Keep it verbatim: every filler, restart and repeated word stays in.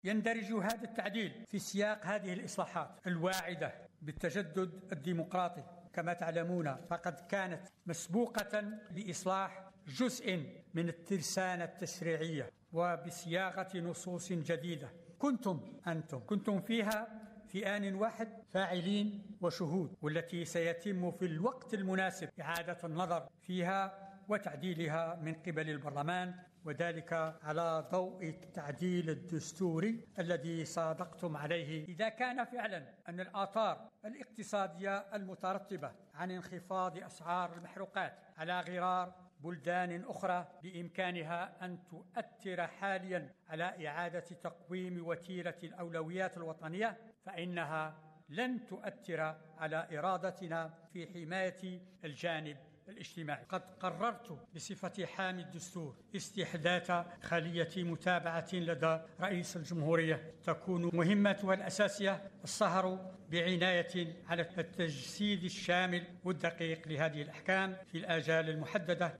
يندرج هذا التعديل في سياق هذه الإصلاحات الواعدة بالتجدد الديمقراطي. كما تعلمون فقد كانت مسبوقة بإصلاح جزء من الترسانة التشريعية وبصياغة نصوص جديدة كنتم أنتم كنتم فيها في آن واحد فاعلين وشهود، والتي سيتم في الوقت المناسب إعادة النظر فيها وتعديلها من قبل البرلمان، وذلك على ضوء التعديل الدستوري الذي صادقتم عليه. إذا كان فعلا أن الآثار الاقتصادية المترتبة عن انخفاض أسعار المحروقات على غرار بلدان أخرى بإمكانها أن تؤثر حاليا على إعادة تقويم وتيرة الأولويات الوطنية، فإنها لن تؤثر على إرادتنا في حماية الجانب الاجتماعي. قد قررت بصفتي حامي الدستور استحداث خلية متابعة لدى رئيس الجمهورية تكون مهمتها الأساسية السهر بعناية على التجسيد الشامل والدقيق لهذه الأحكام في الآجال المحددة